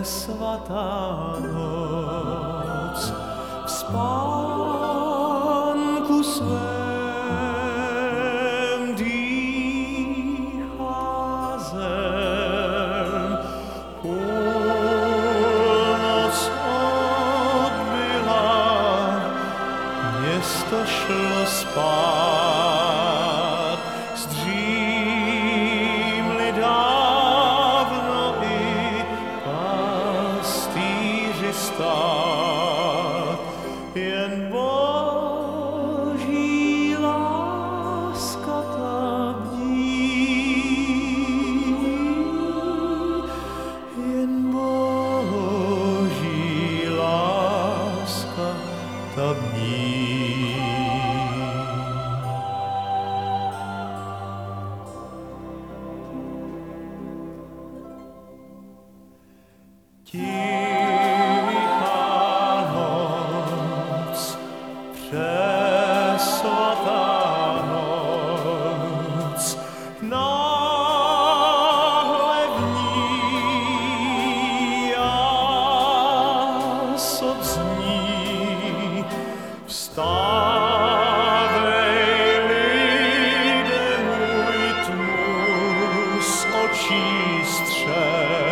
svatá noc, v spánku svém dýchá zem. Půlnoc odbyla, město šlo spát, zdřímli dávno i pastýři stát. Jen Boží láska ta bdí, jen Boží láska ta bdí. Tichá noc, přesvatá noc, náhle v ní jásot zní. Vstávej, lidé, můj tmu z očí střel.